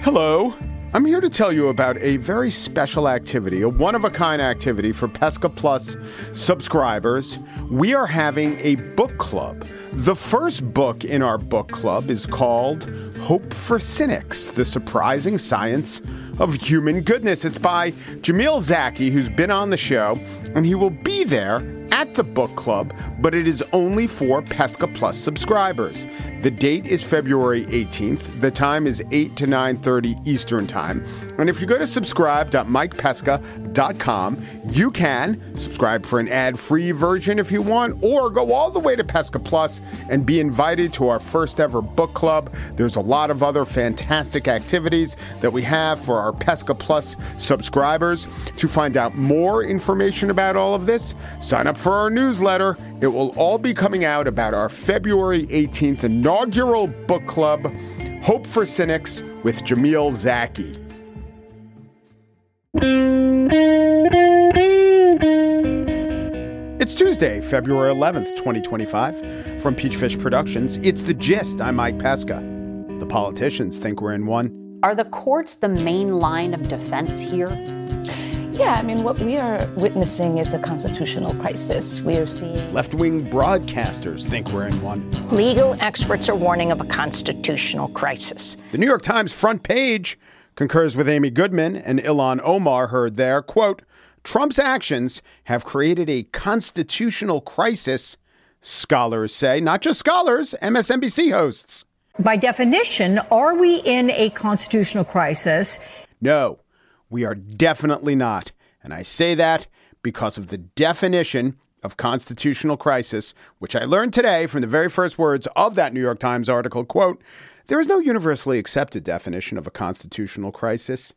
Hello. I'm here to tell you about a very special activity, a one-of-a-kind activity for Pesca Plus subscribers. We are having a book club. The first book in our book club is called Hope for Cynics, The Surprising Science of Human Goodness. It's by Jamil Zaki, who's been on the show, and he will be there at the book club, but it is only for Pesca Plus subscribers. The date is February 18th. The time is 8 to 9:30 Eastern Time. And if you go to subscribe.mikepesca.com, you can subscribe for an ad-free version if you want, or go all the way to Pesca Plus and be invited to our first ever book club. There's a lot of other fantastic activities that we have for our Pesca Plus subscribers. To find out more information about all of this, sign up for our newsletter. It will all be coming out about our February 18th inaugural book club, Hope for Cynics with Jamil Zaki. It's Tuesday, February 11th, 2025. From Peachfish Productions, it's The Gist. I'm Mike Pesca. The politicians think we're in one. Are the courts the main line of defense here? Yeah, I mean, what we are witnessing is a constitutional crisis. We are seeing left-wing broadcasters think we're in one. Legal experts are warning of a constitutional crisis. The New York Times front page concurs with Amy Goodman and Ilhan Omar heard there, quote, Trump's actions have created a constitutional crisis, scholars say. Not just scholars, MSNBC hosts. By definition, are we in a constitutional crisis? No. We are definitely not. And I say that because of the definition of constitutional crisis, which I learned today from the very first words of that New York Times article, quote, there is no universally accepted definition of a constitutional crisis.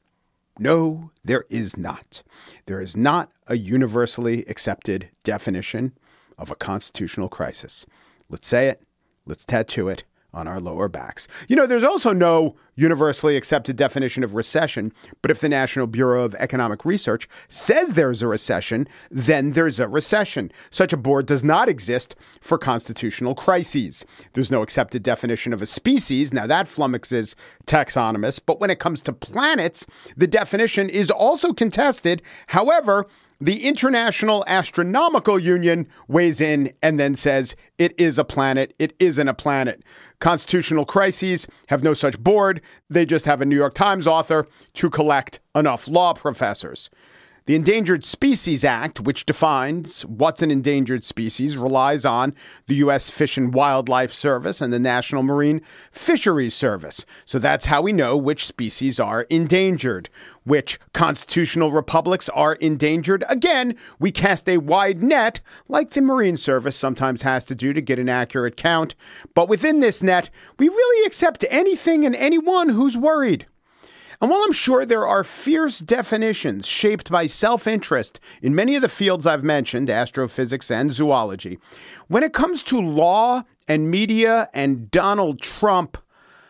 No, there is not. There is not a universally accepted definition of a constitutional crisis. Let's say it. Let's tattoo it on our lower backs. You know, there's also no universally accepted definition of recession, but if the National Bureau of Economic Research says there's a recession, then there's a recession. Such a board does not exist for constitutional crises. There's no accepted definition of a species. Now that flummoxes taxonomists, but when it comes to planets, the definition is also contested. However, the International Astronomical Union weighs in and then says it is a planet. It isn't a planet. Constitutional crises have no such board. They just have a New York Times author to collect enough law professors. The Endangered Species Act, which defines what's an endangered species, relies on the U.S. Fish and Wildlife Service and the National Marine Fisheries Service. So that's how we know which species are endangered. Which constitutional republics are endangered? Again, we cast a wide net, like the Marine Service sometimes has to do to get an accurate count. But within this net, we really accept anything and anyone who's worried. And while I'm sure there are fierce definitions shaped by self-interest in many of the fields I've mentioned, astrophysics and zoology, when it comes to law and media and Donald Trump,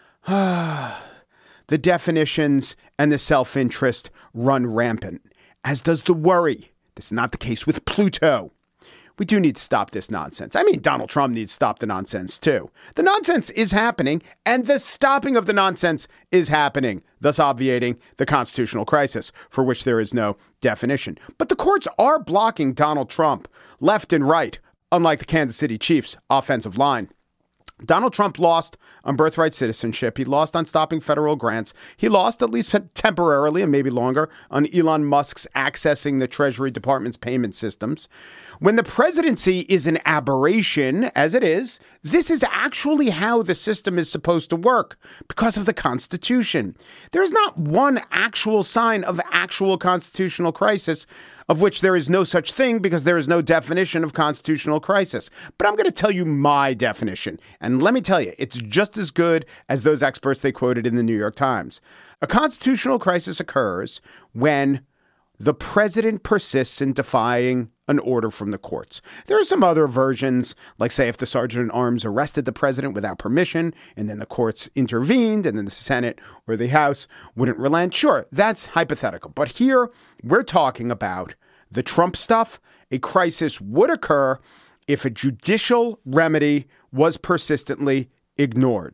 the definitions and the self-interest run rampant, as does the worry. This is not the case with Pluto. We do need to stop this nonsense. I mean, Donald Trump needs to stop the nonsense, too. The nonsense is happening, and the stopping of the nonsense is happening, thus obviating the constitutional crisis, for which there is no definition. But the courts are blocking Donald Trump left and right, unlike the Kansas City Chiefs' offensive line. Donald Trump lost on birthright citizenship. He lost on stopping federal grants. He lost, at least temporarily and maybe longer, on Elon Musk's accessing the Treasury Department's payment systems. When the presidency is an aberration, as it is, this is actually how the system is supposed to work because of the Constitution. There's not one actual sign of actual constitutional crisis, of which there is no such thing because there is no definition of constitutional crisis. But I'm going to tell you my definition. And let me tell you, it's just as good as those experts they quoted in the New York Times. A constitutional crisis occurs when the president persists in defying an order from the courts. There are some other versions, like say if the sergeant at arms arrested the president without permission and then the courts intervened and then the Senate or the House wouldn't relent. Sure, that's hypothetical. But here we're talking about the Trump stuff. A crisis would occur if a judicial remedy was persistently ignored.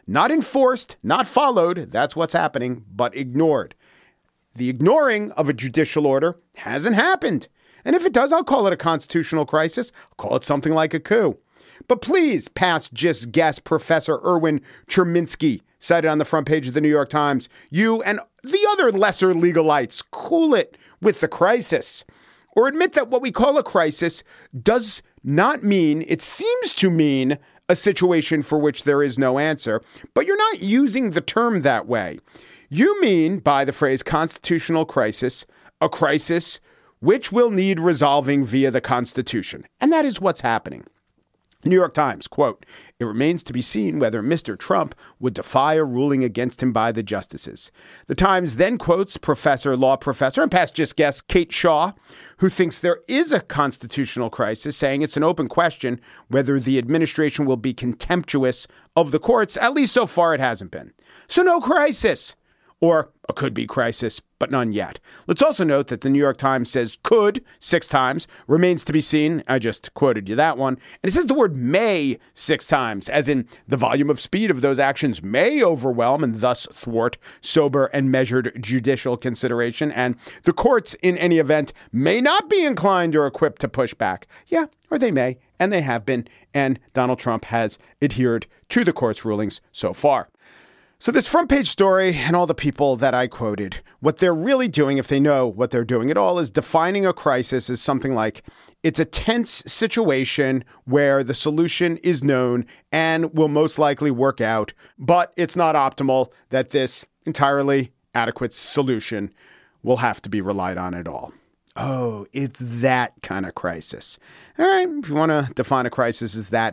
Not enforced, not followed, that's what's happening, but ignored. The ignoring of a judicial order hasn't happened. And if it does, I'll call it a constitutional crisis. I'll call it something like a coup. But please, past just guest Professor Erwin Chemerinsky, cited on the front page of the New York Times, you and the other lesser legalites, cool it with the crisis. Or admit that what we call a crisis does not mean, it seems to mean, a situation for which there is no answer, but you're not using the term that way. You mean, by the phrase constitutional crisis, a crisis which will need resolving via the Constitution. And that is what's happening. New York Times, quote, "It remains to be seen whether Mr. Trump would defy a ruling against him by the justices." The Times then quotes law professor and past just guest Kate Shaw, who thinks there is a constitutional crisis, saying it's an open question whether the administration will be contemptuous of the courts. At least so far it hasn't been. So no crisis. Or a could-be crisis, but none yet. Let's also note that the New York Times says could 6 times, remains to be seen. I just quoted you that one. And it says the word may 6 times, as in the volume of speed of those actions may overwhelm and thus thwart sober and measured judicial consideration. And the courts, in any event, may not be inclined or equipped to push back. Yeah, or they may, and they have been. And Donald Trump has adhered to the court's rulings so far. So this front page story and all the people that I quoted, what they're really doing, if they know what they're doing at all, is defining a crisis as something like it's a tense situation where the solution is known and will most likely work out, but it's not optimal, that this entirely adequate solution will have to be relied on at all. Oh, it's that kind of crisis. All right, if you want to define a crisis as that,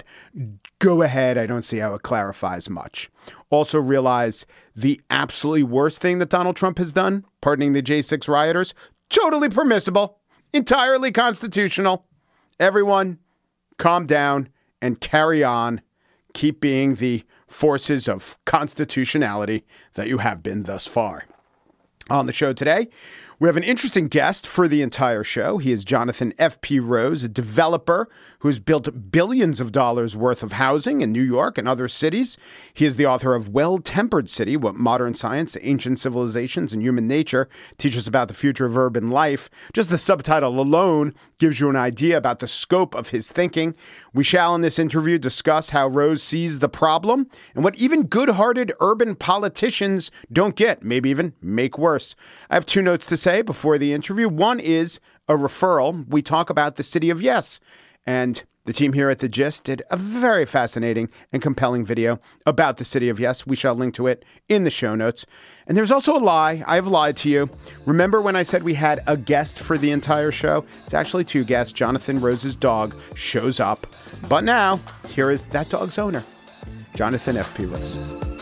go ahead. I don't see how it clarifies much. Also realize the absolutely worst thing that Donald Trump has done, pardoning the J6 rioters, totally permissible, entirely constitutional. Everyone, calm down and carry on. Keep being the forces of constitutionality that you have been thus far. On the show today, we have an interesting guest for the entire show. He is Jonathan F.P. Rose, a developer who has built billions of dollars worth of housing in New York and other cities. He is the author of Well-Tempered City, What Modern Science, Ancient Civilizations, and Human Nature Teach Us About the Future of Urban Life. Just the subtitle alone gives you an idea about the scope of his thinking. We shall, in this interview, discuss how Rose sees the problem and what even good-hearted urban politicians don't get, maybe even make worse. I have 2 notes to say before the interview. One is a referral. We talk about the city of Yes, and the team here at The Gist did a very fascinating and compelling video about the city of Yes. We shall link to it in the show notes. And there's also a lie. I have lied to you. Remember when I said we had a guest for the entire show? It's actually 2 guests. Jonathan Rose's dog shows up. But now, here is that dog's owner, Jonathan F.P. Rose.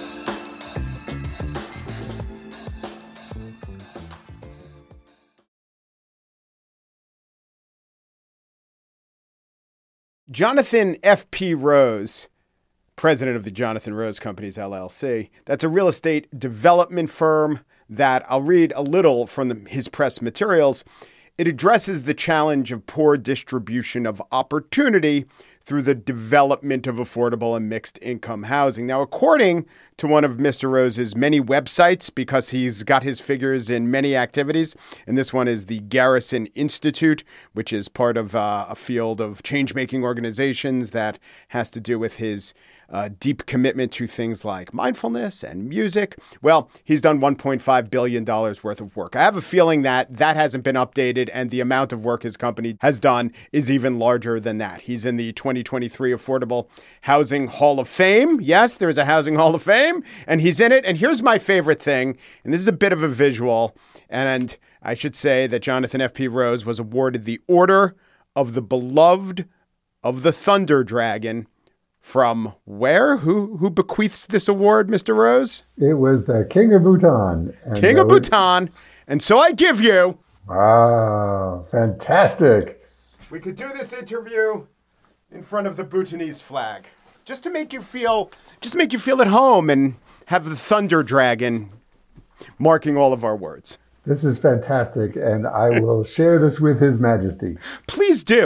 Jonathan F.P. Rose, president of the Jonathan Rose Companies, LLC. That's a real estate development firm that I'll read a little from his press materials. It addresses the challenge of poor distribution of opportunity through the development of affordable and mixed income housing. Now, according to one of Mr. Rose's many websites, because he's got his figures in many activities, and this one is the Garrison Institute, which is part of a field of change-making organizations that has to do with his deep commitment to things like mindfulness and music. Well, he's done $1.5 billion worth of work. I have a feeling that hasn't been updated, and the amount of work his company has done is even larger than that. He's in the 2023 Affordable Housing Hall of Fame. Yes, there's a Housing Hall of Fame, and he's in it. And here's my favorite thing, and this is a bit of a visual, and I should say that Jonathan F.P. Rose was awarded the Order of the Beloved of the Thunder Dragon. From where? Who bequeaths this award, Mr. Rose? It was the King of Bhutan. King of Bhutan. And so I give you... Wow, fantastic. We could do this interview in front of the Bhutanese flag. Just to make you feel at home and have the Thunder Dragon marking all of our words. This is fantastic, and I will share this with His Majesty. Please do.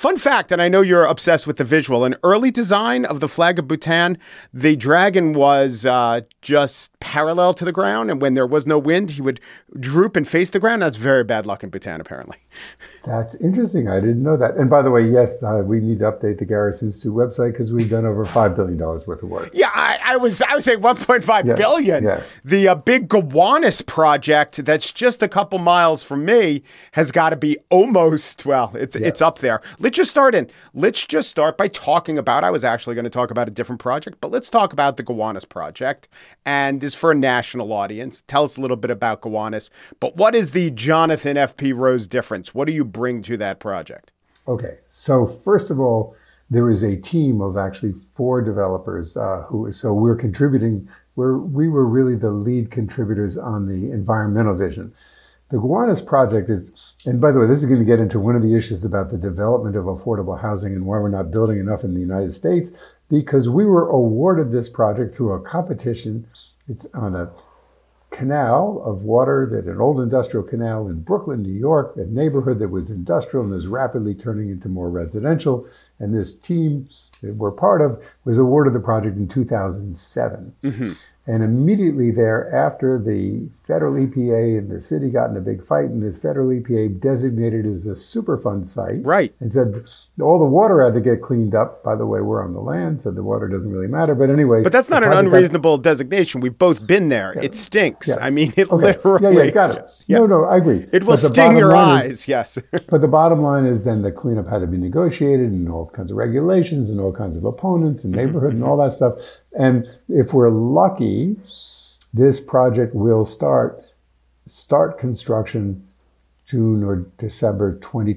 Fun fact, and I know you're obsessed with the visual, an early design of the flag of Bhutan, the dragon was just parallel to the ground, and when there was no wind, he would droop and face the ground. That's very bad luck in Bhutan, apparently. That's interesting. I didn't know that. And by the way, yes, we need to update the Garrison Institute website because we've done over $5 billion worth of work. Yeah, I was saying 1.5 billion. Yeah. The big Gowanus project that's just a couple miles from me has got to be almost, it's up there. Let's just start by talking about, I was actually going to talk about a different project, but let's talk about the Gowanus project. And this is for a national audience. Tell us a little bit about Gowanus, but what is the Jonathan F.P. Rose difference? What do you bring to that project? Okay, so first of all, there is a team of actually 4 developers so we're contributing. We were really the lead contributors on the environmental vision. The Gowanus project is, and by the way, this is going to get into one of the issues about the development of affordable housing and why we're not building enough in the United States, because we were awarded this project through a competition. It's on a canal of water, an old industrial canal in Brooklyn, New York, a neighborhood that was industrial and is rapidly turning into more residential. And this team that we're part of was awarded the project in 2007. Mm-hmm. And immediately thereafter, the federal EPA and the city got in a big fight, and the federal EPA designated it as a Superfund site. Right. And said all the water had to get cleaned up. By the way, we're on the land, so the water doesn't really matter. But anyway. But that's not an unreasonable designation. We've both been there. Yeah. It stinks. Yeah. I mean, literally. Yeah, got it. Yes. No, I agree. It will sting your eyes, yes. But the bottom line is then the cleanup had to be negotiated and all kinds of regulations and all kinds of opponents and neighborhood and all that stuff. And if we're lucky, this project will start construction June or December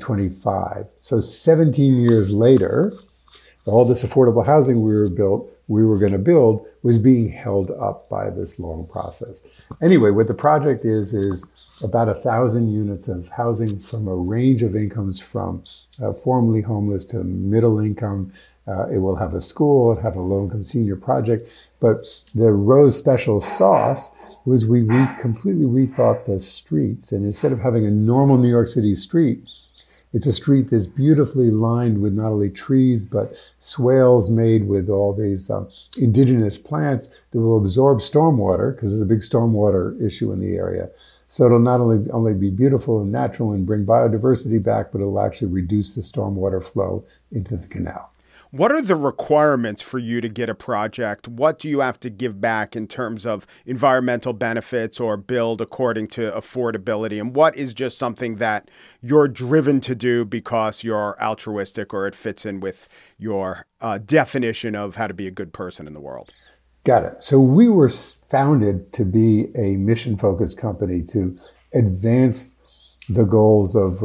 2025. So 17 years later, all this affordable housing we were going to build was being held up by this long process. Anyway, what the project is about 1,000 units of housing from a range of incomes from formerly homeless to middle income. It will have a school, it'll have a low-income senior project. But the Rose special sauce was we completely rethought the streets. And instead of having a normal New York City street, it's a street that's beautifully lined with not only trees, but swales made with all these indigenous plants that will absorb stormwater, because there's a big stormwater issue in the area. So it'll not only be beautiful and natural and bring biodiversity back, but it'll actually reduce the stormwater flow into the canal. What are the requirements for you to get a project? What do you have to give back in terms of environmental benefits or build according to affordability? And what is just something that you're driven to do because you're altruistic or it fits in with your definition of how to be a good person in the world? Got it. So we were founded to be a mission-focused company to advance the goals of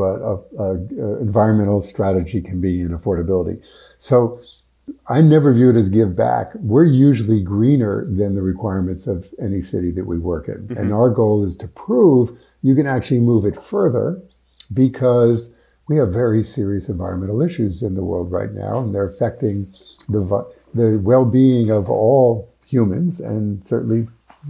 environmental strategy can be in affordability. So I never view it as give back. We're usually greener than the requirements of any city that we work in. Mm-hmm. And our goal is to prove you can actually move it further, because we have very serious environmental issues in the world right now, and they're affecting the well-being of all humans, and certainly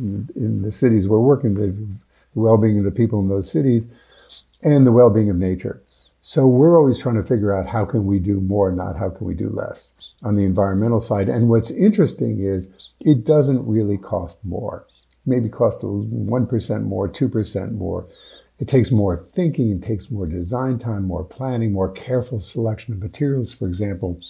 in the cities we're working, the well-being of the people in those cities, and the well-being of nature. So we're always trying to figure out how can we do more, not how can we do less on the environmental side. And what's interesting is it doesn't really cost more. Maybe cost 1% more, 2% more. It takes more thinking, it takes more design time, more planning, more careful selection of materials. For example,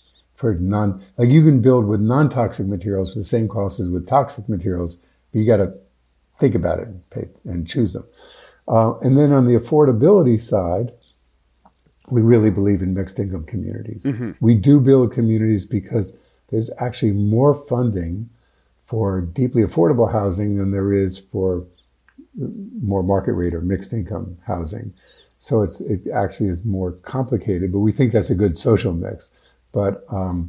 you can build with non-toxic materials for the same cost as with toxic materials, but you got to think about it and choose them. And then on the affordability side, we really believe in mixed income communities. Mm-hmm. We do build communities because there's actually more funding for deeply affordable housing than there is for more market rate or mixed income housing. So it actually is more complicated, but we think that's a good social mix. But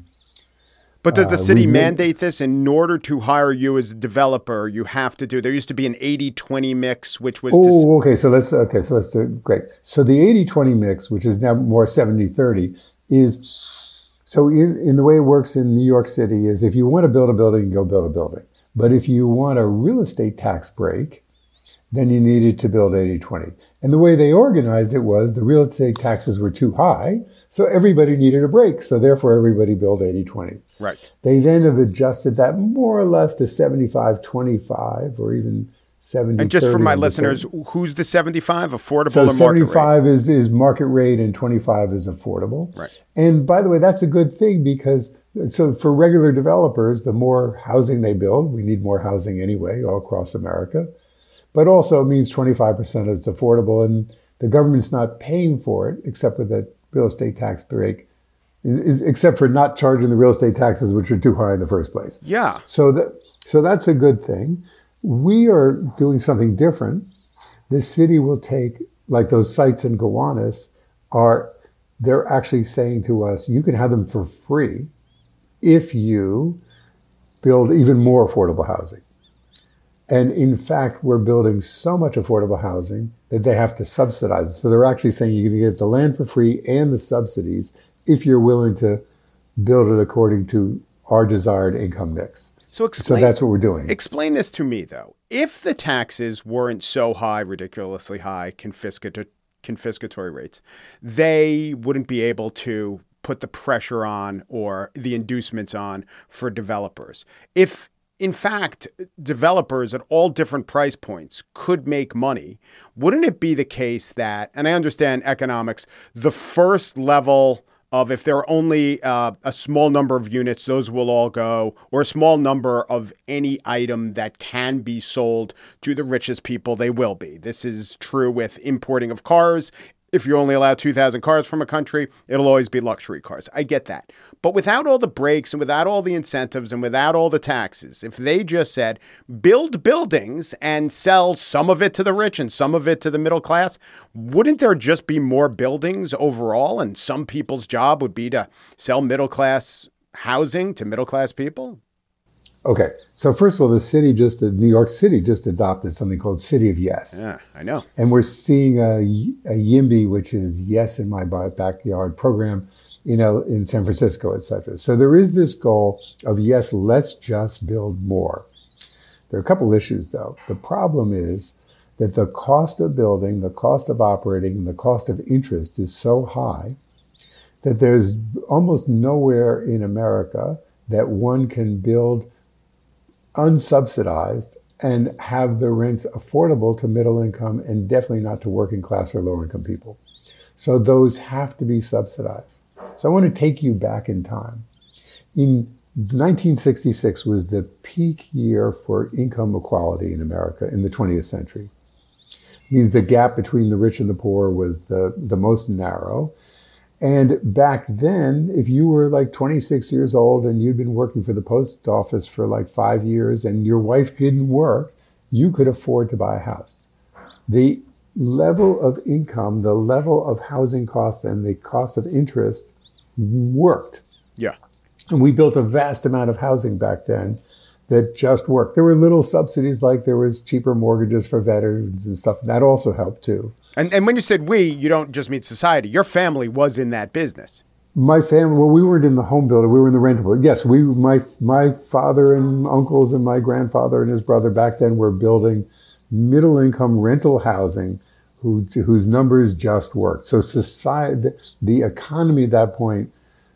does the city mandate this? In order to hire you as a developer, you have to do, there used to be an 80-20 mix, which was... So let's do it. Great. So the 80-20 mix, which is now more 70-30, is, so in the way it works in New York City is if you want to build a building, go build a building. But if you want a real estate tax break, then you needed to build 80-20. And the way they organized it was the real estate taxes were too high, So everybody needed a break. So therefore, everybody built 80-20. Right. They then have adjusted that more or less to 75-25 or even 70-30. And just for my listeners, who's the 75? Affordable so or market rate? 75 is market rate and 25 is affordable. Right. And by the way, that's a good thing because so for regular developers, the more housing they build, we need more housing anyway all across America. But also it means 25% is affordable and the government's not paying for it except with a real estate tax break, except for not charging the real estate taxes, which are too high in the first place. Yeah. So that's a good thing. We are doing something different. The city will take, like those sites in Gowanus, they're actually saying to us, you can have them for free if you build even more affordable housing. And in fact, we're building so much affordable housing that they have to subsidize it. So they're actually saying you're going to get the land for free and the subsidies if you're willing to build it according to our desired income mix. So that's what we're doing. Explain this to me, though. If the taxes weren't so high, ridiculously high, confiscatory rates, they wouldn't be able to put the pressure on or the inducements on for developers. If in fact, developers at all different price points could make money, wouldn't it be the case that, and I understand economics, the first level of if there are only a small number of units, those will all go, or a small number of any item that can be sold to the richest people, they will be. This is true with importing of cars. If you only allow 2,000 cars from a country, it'll always be luxury cars. I get that. But without all the breaks and without all the incentives and without all the taxes, if they just said, build buildings and sell some of it to the rich and some of it to the middle class, wouldn't there just be more buildings overall? And some people's job would be to sell middle class housing to middle class people? Okay. So first of all, New York City just adopted something called City of Yes. Yeah, I know. And we're seeing a YIMBY, which is Yes in My Backyard program, in San Francisco, et cetera. So there is this goal of, yes, let's just build more. There are a couple issues, though. The problem is that the cost of building, the cost of operating, and the cost of interest is so high that there's almost nowhere in America that one can build unsubsidized and have the rents affordable to middle income and definitely not to working class or lower income people. So those have to be subsidized. So I want to take you back in time. In 1966 was the peak year for income equality in America in the 20th century. It means the gap between the rich and the poor was the most narrow. And back then, if you were like 26 years old and you'd been working for the post office for like 5 years and your wife didn't work, you could afford to buy a house. The level of income, the level of housing costs, and the cost of interest worked. Yeah. And we built a vast amount of housing back then that just worked. There were little subsidies, like there was cheaper mortgages for veterans and stuff. That also helped too. And when you said we, you don't just mean society. Your family was in that business. My family, well, we weren't in the home builder. We were in the rental. Yes, my father and uncles and my grandfather and his brother back then were building middle income rental housing whose numbers just worked. So society, the economy at that point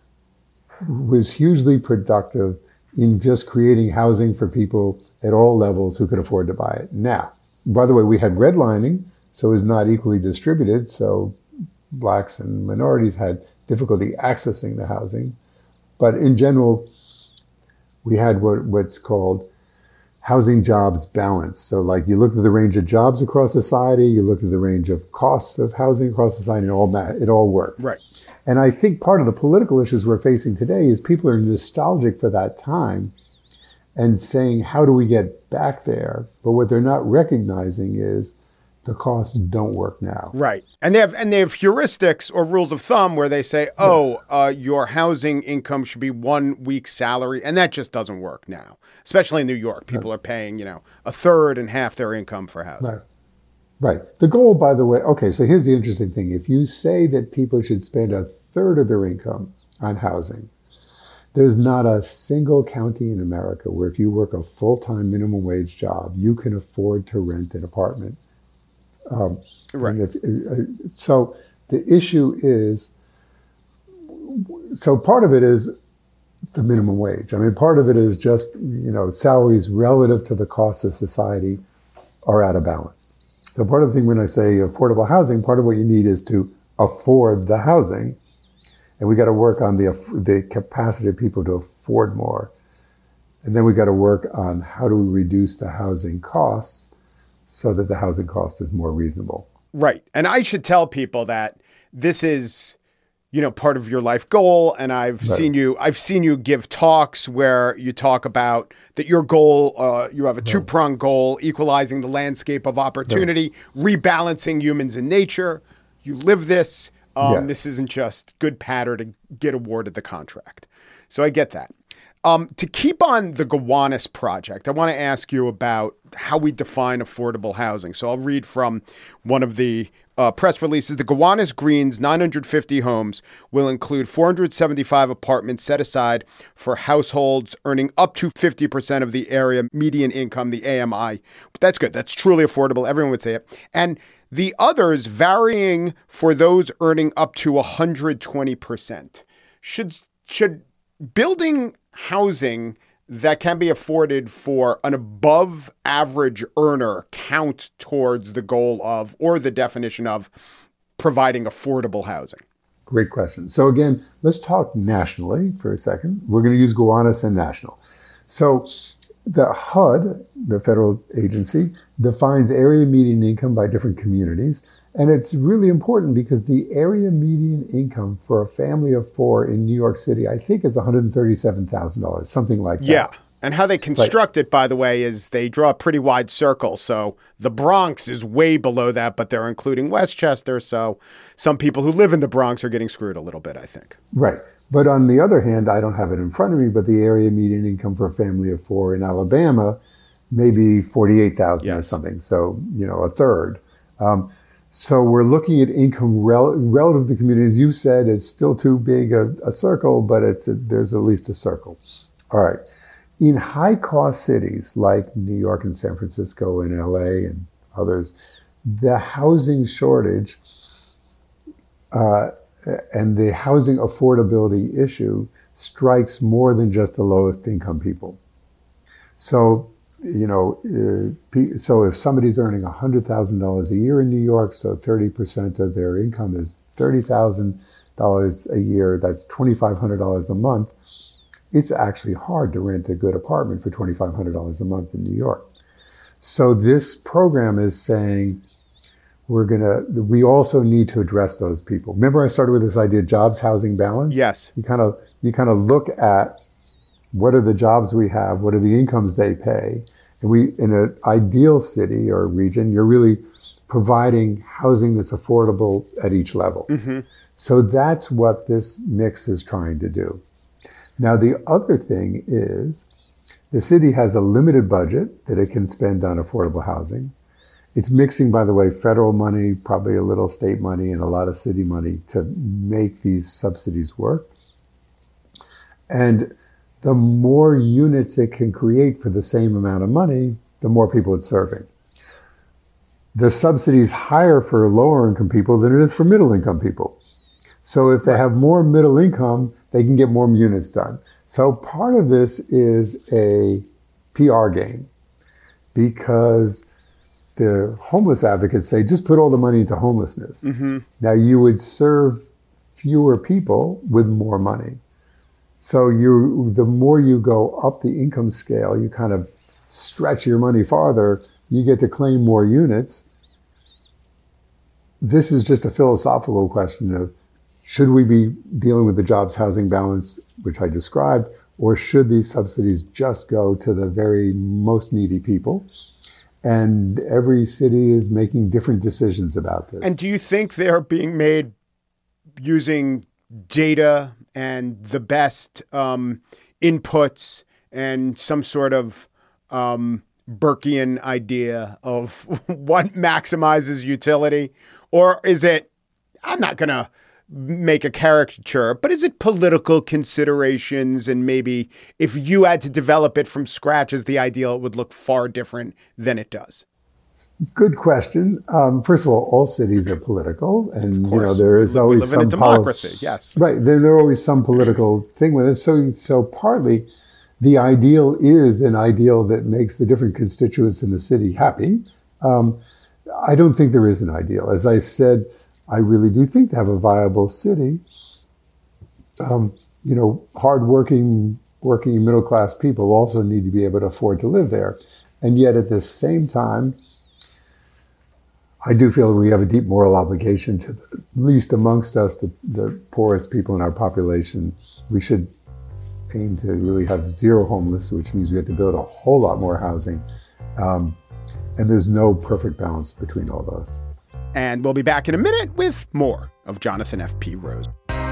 was hugely productive in just creating housing for people at all levels who could afford to buy it. Now, by the way, we had redlining, so it was not equally distributed. So blacks and minorities had difficulty accessing the housing. But in general, we had what's called housing jobs balance. So like you looked at the range of jobs across society, you looked at the range of costs of housing across society, and it all worked. Right. And I think part of the political issues we're facing today is people are nostalgic for that time and saying, how do we get back there? But what they're not recognizing is the costs don't work now. Right. And they have heuristics or rules of thumb where they say, your housing income should be 1 week's salary. And that just doesn't work now, especially in New York. People are paying, a third and half their income for housing. Right. The goal, by the way, okay, so here's the interesting thing. If you say that people should spend a third of their income on housing, there's not a single county in America where if you work a full-time minimum wage job, you can afford to rent an apartment. Right. So the issue is So part of it is the minimum wage. I mean, part of it is just, salaries relative to the costs of society are out of balance. So part of the thing when I say affordable housing, part of what you need is to afford the housing. And we got to work on the capacity of people to afford more. And then we got to work on how do we reduce the housing costs so that the housing cost is more reasonable. Right. And I should tell people that this is, part of your life goal. And I've seen you give talks where you talk about that your goal, you have a two-pronged goal, equalizing the landscape of opportunity, rebalancing humans and nature. You live this. This isn't just good patter to get awarded the contract. So I get that. To keep on the Gowanus project, I want to ask you about how we define affordable housing. So I'll read from one of the press releases. The Gowanus Greens 950 homes will include 475 apartments set aside for households earning up to 50% of the area median income, the AMI. That's good. That's truly affordable. Everyone would say it. And the others varying for those earning up to 120%. Should building housing that can be afforded for an above average earner count towards the goal of, or the definition of, providing affordable housing? Great question. So again, let's talk nationally for a second. We're going to use Gowanus and national. So the HUD, the federal agency, defines area median income by different communities. And it's really important because the area median income for a family of four in New York City, I think, is $137,000, something like that. Yeah. And how they construct it, by the way, is they draw a pretty wide circle. So the Bronx is way below that, but they're including Westchester. So some people who live in the Bronx are getting screwed a little bit, I think. Right. But on the other hand, I don't have it in front of me, but the area median income for a family of four in Alabama may be $48,000 or something. So, a third. So we're looking at income relative to the community. As you said, it's still too big a circle, but there's at least a circle. All right. In high-cost cities like New York and San Francisco and LA and others, the housing shortage and the housing affordability issue strikes more than just the lowest income people. So, so if somebody's earning $100,000 a year in New York, so 30% of their income is $30,000 a year, that's $2,500 a month. It's actually hard to rent a good apartment for $2,500 a month in New York. So this program is saying we also need to address those people. Remember I started with this idea, jobs, housing, balance? Yes. You kind of look at what are the jobs we have, what are the incomes they pay. And in an ideal city or region, you're really providing housing that's affordable at each level. Mm-hmm. So that's what this mix is trying to do. Now, the other thing is the city has a limited budget that it can spend on affordable housing. It's mixing, by the way, federal money, probably a little state money, and a lot of city money to make these subsidies work. And the more units it can create for the same amount of money, the more people it's serving. The subsidy is higher for lower income people than it is for middle income people. So if they have more middle income, they can get more units done. So part of this is a PR game because the homeless advocates say, just put all the money into homelessness. Mm-hmm. Now you would serve fewer people with more money. So the more you go up the income scale, you kind of stretch your money farther, you get to claim more units. This is just a philosophical question of, should we be dealing with the jobs housing balance, which I described, or should these subsidies just go to the very most needy people? And every city is making different decisions about this. And do you think they're being made using data and the best inputs and some sort of Burkean idea of what maximizes utility? Or is it, I'm not going to make a caricature, but is it political considerations? And maybe if you had to develop it from scratch as the ideal, it would look far different than it does. Good question. First of all cities are political, and there is we always live some in a democracy. Yes, right. There are always some political thing with it. So partly, the ideal is an ideal that makes the different constituents in the city happy. I don't think there is an ideal. As I said, I really do think to have a viable city, hardworking, working middle class people also need to be able to afford to live there. And yet at the same time, I do feel we have a deep moral obligation to, at least amongst us, the poorest people in our population. We should aim to really have zero homeless, which means we have to build a whole lot more housing. And there's no perfect balance between all those. And we'll be back in a minute with more of Jonathan F.P. Rose.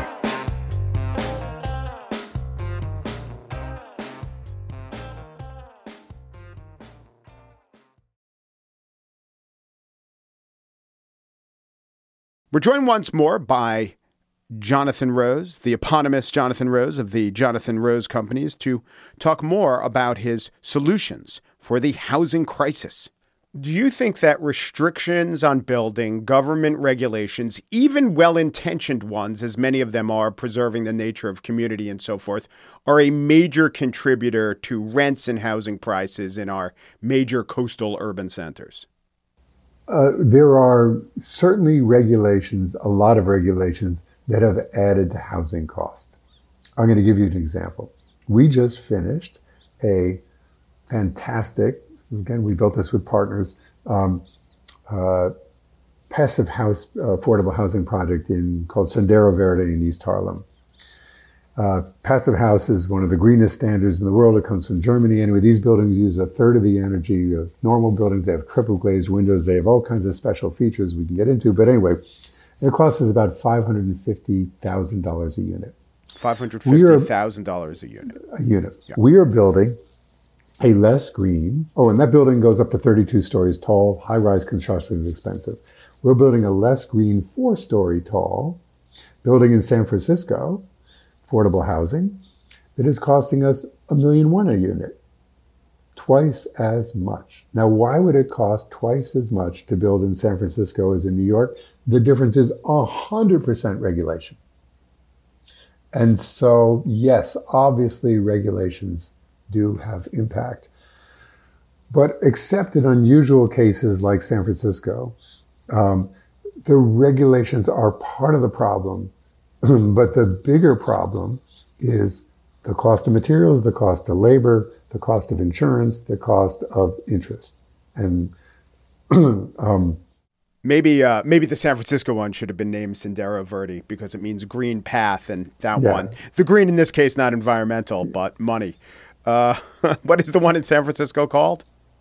We're joined once more by Jonathan Rose, the eponymous Jonathan Rose of the Jonathan Rose Companies, to talk more about his solutions for the housing crisis. Do you think that restrictions on building, government regulations, even well-intentioned ones, as many of them are, preserving the nature of community and so forth, are a major contributor to rents and housing prices in our major coastal urban centers? There are certainly regulations, a lot of regulations, that have added to housing cost. I'm going to give you an example. We just finished a fantastic, again, we built this with partners, passive house, affordable housing project called Sendero Verde in East Harlem. Passive house is one of the greenest standards in the world. It comes from Germany. Anyway, these buildings use a third of the energy of normal buildings. They have triple glazed windows. They have all kinds of special features we can get into. But anyway, it costs us about $550,000 a unit. $550,000 a unit. A unit. Yeah. We are building a less green. Oh, and that building goes up to 32 stories tall. High-rise construction is expensive. We're building a less green 4-story tall building in San Francisco, affordable housing, that is costing us $1.1 million a unit. Twice as much. Now, why would it cost twice as much to build in San Francisco as in New York? The difference is 100% regulation. And so, yes, obviously regulations do have impact. But except in unusual cases like San Francisco, the regulations are part of the problem. But the bigger problem is the cost of materials, the cost of labor, the cost of insurance, the cost of interest. And maybe the San Francisco one should have been named Sendero Verde because it means green path, and that one. The green in this case, not environmental, but money. What is the one in San Francisco called?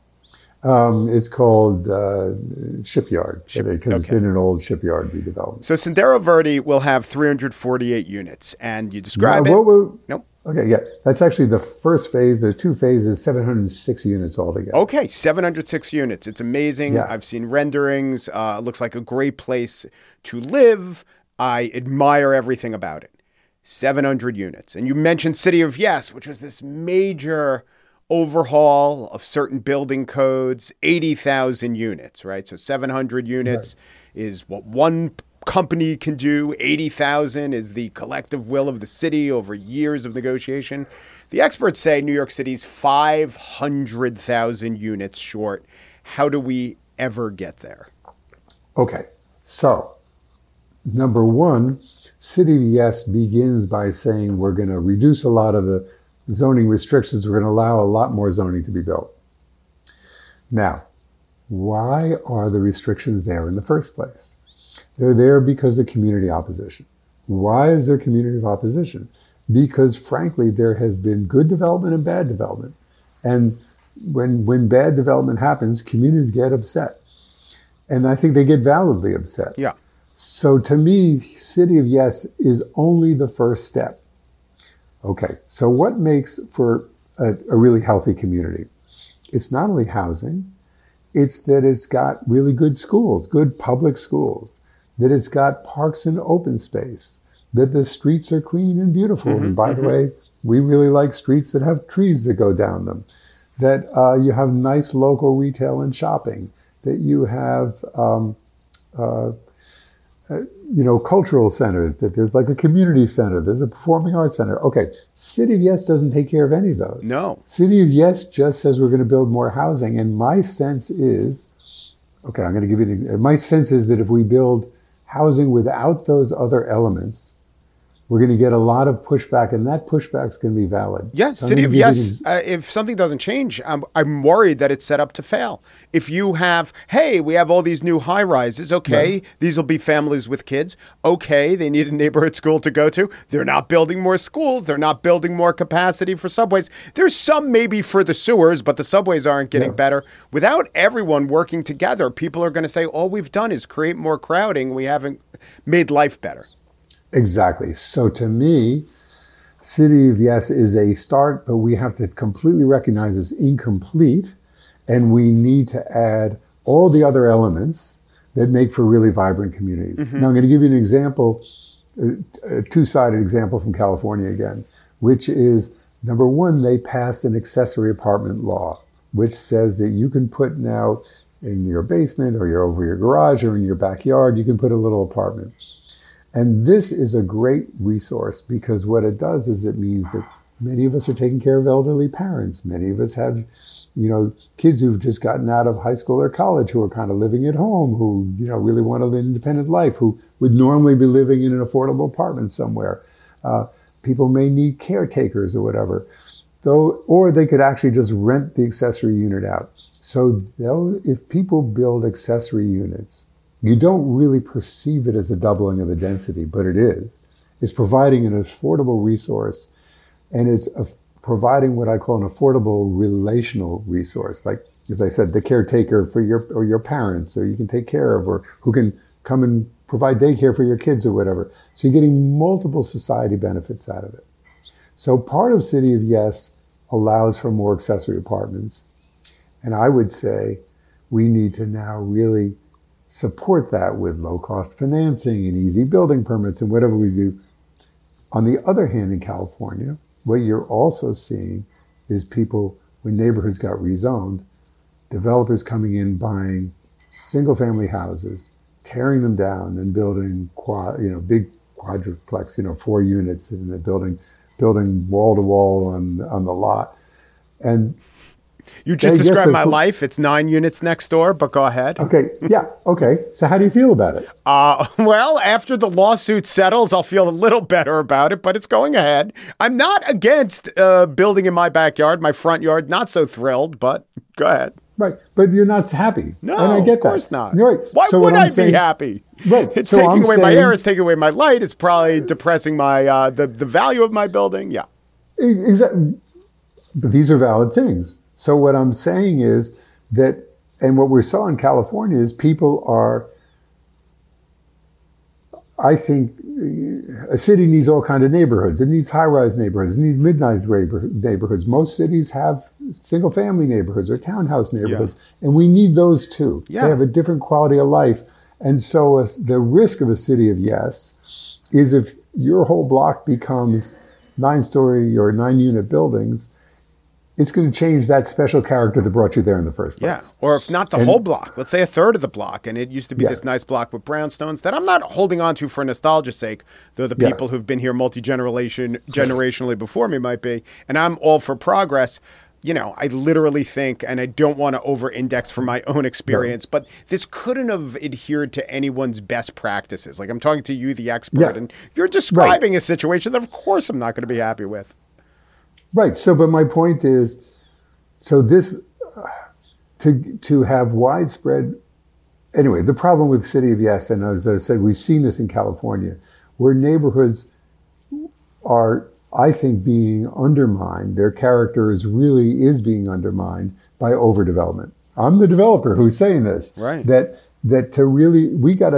It's called Shipyard, because it's in an old shipyard redevelopment. So Sendero Verde will have 348 units, and you describe it. Nope. Okay, yeah. That's actually the first phase. There are 2 phases, 706 units altogether. Okay, 706 units. It's amazing. Yeah. I've seen renderings. It looks like a great place to live. I admire everything about it. 700 units. And you mentioned City of Yes, which was this major overhaul of certain building codes, 80,000 units, right? So 700 units is what one company can do. 80,000 is the collective will of the city over years of negotiation. The experts say New York City's 500,000 units short. How do we ever get there? Okay, so number one, City of Yes begins by saying we're going to reduce a lot of the zoning restrictions. We're going to allow a lot more zoning to be built. Now, why are the restrictions there in the first place? They're there because of community opposition. Why is there community opposition? Because frankly, there has been good development and bad development. And when bad development happens, communities get upset. And I think they get validly upset. Yeah. So to me, City of Yes is only the first step. Okay, so what makes for a really healthy community? It's not only housing, it's that it's got really good schools, good public schools, that it's got parks and open space, that the streets are clean and beautiful. And by the way, we really like streets that have trees that go down them, that you have nice local retail and shopping, that you have, cultural centers, that there's like a community center, there's a performing arts center. Okay, City of Yes doesn't take care of any of those. No. City of Yes just says we're going to build more housing. And my sense is, okay, I'm going to give you, my sense is that if we build housing without those other elements, we're going to get a lot of pushback, and that pushback's going to be valid. Yes, So City of I'm gonna give Yes, you- if something doesn't change, I'm worried that it's set up to fail. If you have, hey, we have all these new high rises, okay, Right. these will be families with kids, okay, they need a neighborhood school to go to. They're not building more schools. They're not building more capacity for subways. There's some maybe for the sewers, but the subways aren't getting better. Without everyone working together, people are going to say, all we've done is create more crowding. We haven't made life better. Exactly. So to me, City of Yes is a start, but we have to completely recognize it's incomplete, and we need to add all the other elements that make for really vibrant communities. Now, I'm going to give you an example, a two-sided example from California again, which is, number one, they passed an accessory apartment law, which says that you can put now in your basement or over your garage or in your backyard, you can put a little apartment. And this is a great resource because what it does is it means that many of us are taking care of elderly parents. Many of us have, kids who've just gotten out of high school or college who are kind of living at home, who, really want to live an independent life, who would normally be living in an affordable apartment somewhere. People may need caretakers or whatever, or they could actually just rent the accessory unit out. So if people build accessory units, you don't really perceive it as a doubling of the density, but it is. It's providing an affordable resource, and it's providing what I call an affordable relational resource. Like, as I said, the caretaker for your parents, or you can take care of, or who can come and provide daycare for your kids or whatever. So you're getting multiple society benefits out of it. So part of City of Yes allows for more accessory apartments. And I would say we need to now really support that with low-cost financing and easy building permits and whatever we do. On the other hand, in California, what you're also seeing is people, when neighborhoods got rezoned, developers coming in, buying single-family houses, tearing them down and building big quadruplex, 4 units in the building wall-to-wall on the lot. And you just described my life. It's 9 units next door, but go ahead. Okay. Yeah. Okay. So how do you feel about it? Well, after the lawsuit settles, I'll feel a little better about it, but it's going ahead. I'm not against building in my backyard, my front yard. Not so thrilled, but go ahead. Right. But you're not happy. No, and I get of course that. not. You're right. Why So would what I I'm saying- be happy? Right. It's So taking I'm away my saying- air. It's taking away my light. It's probably depressing my the value of my building. Yeah. Exactly. But these are valid things. So what I'm saying is that, and what we saw in California is people are, I think a city needs all kinds of neighborhoods. It needs high-rise neighborhoods. It needs mid-rise neighborhoods. Most cities have single-family neighborhoods or townhouse neighborhoods, and we need those too. Yeah. They have a different quality of life. And so the risk of a City of Yes is if your whole block becomes 9-story or 9-unit buildings, it's going to change that special character that brought you there in the first place. Yeah. Or if not the whole block, let's say a third of the block. And it used to be this nice block with brownstones that I'm not holding on to for nostalgia's sake, though the people who've been here generationally before me might be. And I'm all for progress. I literally think, and I don't want to over-index from my own experience, but this couldn't have adhered to anyone's best practices. Like, I'm talking to you, the expert, and you're describing a situation that, of course, I'm not going to be happy with. Right. So, but my point is, so this, to have widespread, anyway, the problem with City of Yes, and as I said, we've seen this in California, where neighborhoods are, I think, being undermined. Their character is being undermined by overdevelopment. I'm the developer who's saying this. Right. That to really,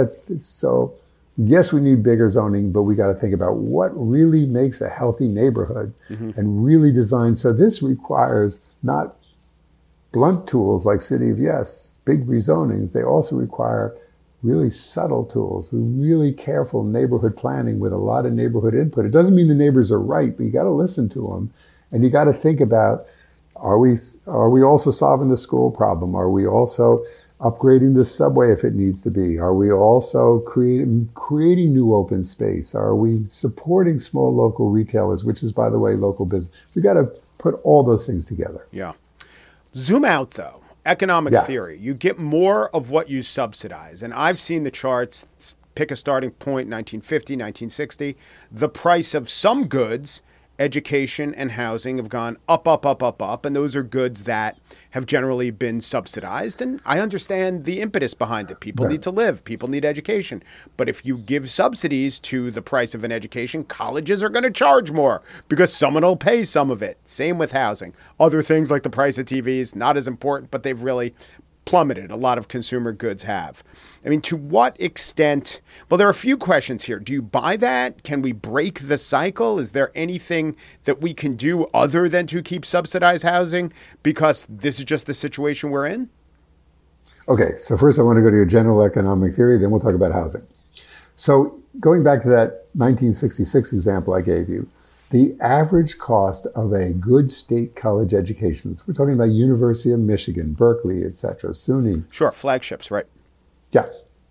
yes, we need bigger zoning, but we got to think about what really makes a healthy neighborhood and really design. So this requires not blunt tools like City of Yes, big rezonings. They also require really subtle tools, really careful neighborhood planning with a lot of neighborhood input. It doesn't mean the neighbors are right, but you got to listen to them. And you got to think about, are we also solving the school problem? Are we also upgrading the subway if it needs to be? Are we also creating new open space? Are we supporting small local retailers, which is, by the way, local business? We got to put all those things together. Yeah. Zoom out, though. Economic theory. You get more of what you subsidize. And I've seen the charts. Pick a starting point, 1950, 1960. The price of some goods, education and housing, have gone up, up, up, up, up. And those are goods that have generally been subsidized. And I understand the impetus behind it. People need to live. People need education. But if you give subsidies to the price of an education, colleges are going to charge more because someone will pay some of it. Same with housing. Other things like the price of TVs, not as important, but they've really plummeted. A lot of consumer goods have. I mean, to what extent? Well, there are a few questions here. Do you buy that? Can we break the cycle? Is there anything that we can do other than to keep subsidized housing because this is just the situation we're in? Okay, so first I want to go to your general economic theory, then we'll talk about housing. So going back to that 1966 example I gave you, the average cost of a good state college education, so we're talking about University of Michigan, Berkeley, etc., SUNY. Sure, flagships, right? Yeah,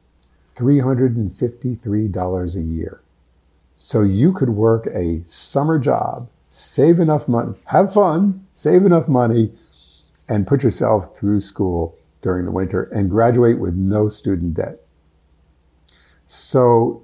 $353 a year. So you could work a summer job, save enough money, have fun, save enough money, and put yourself through school during the winter and graduate with no student debt. So,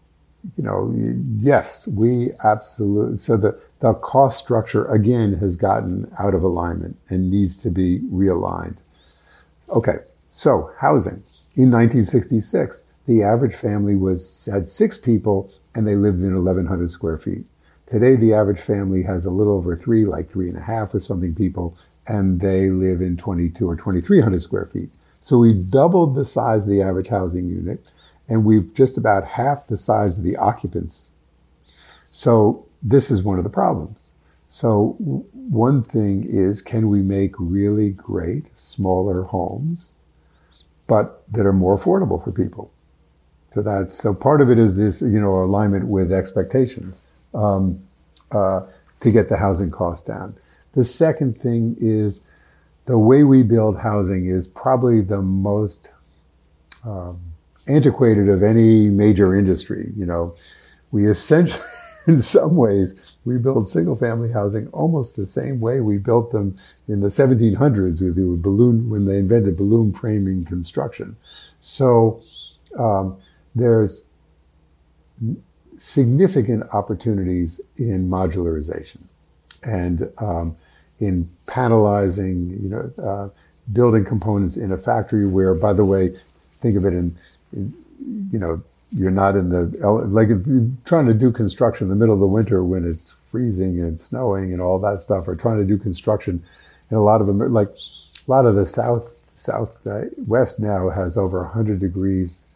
yes, we absolutely, so the cost structure, again, has gotten out of alignment and needs to be realigned. Okay, so housing. In 1966, the average family had 6 people and they lived in 1,100 square feet. Today, the average family has a little over 3, like 3.5 or something people, and they live in 2,200 or 2,300 square feet. So we've doubled the size of the average housing unit, and we've just about half the size of the occupants. So this is one of the problems. So one thing is, can we make really great smaller homes, but that are more affordable for people? So part of it is this, alignment with expectations to get the housing cost down. The second thing is the way we build housing is probably the most antiquated of any major industry. We essentially, in some ways, we build single-family housing almost the same way we built them in the 1700s with the balloon, when they invented balloon framing construction. So there's significant opportunities in modularization and in panelizing, building components in a factory where, by the way, think of it in you're not in like if you're trying to do construction in the middle of the winter when it's freezing and snowing and all that stuff, or trying to do construction in a lot of the southwest now has over 100 degrees.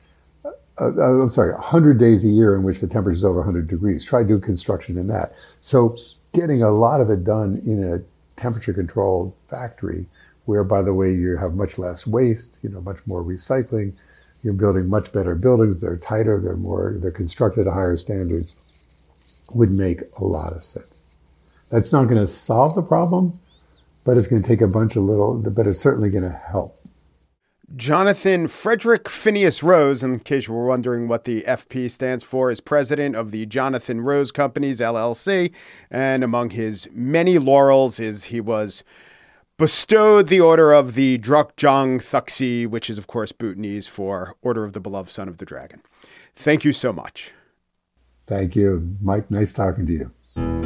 100 days a year in which the temperature is over 100 degrees. Try to do construction in that. So getting a lot of it done in a temperature controlled factory where, by the way, you have much less waste, much more recycling. You're building much better buildings. They're tighter. They're constructed at higher standards. Would make a lot of sense. That's not going to solve the problem, but it's going to take but it's certainly going to help. Jonathan Frederick Phineas Rose, in case you were wondering what the FP stands for, is president of the Jonathan Rose Companies, LLC. And among his many laurels is he was bestowed the Order of the Drukgyal Thuksi, which is, of course, Bhutanese for Order of the Beloved Son of the Dragon. Thank you so much. Thank you, Mike. Nice talking to you.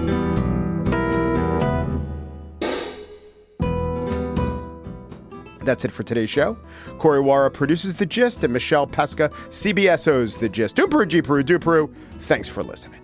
That's it for today's show. Corey Wara produces The Gist, and Michelle Pesca CBSO's The Gist. Dooperu, Jeeperu, Dooperu. Thanks for listening.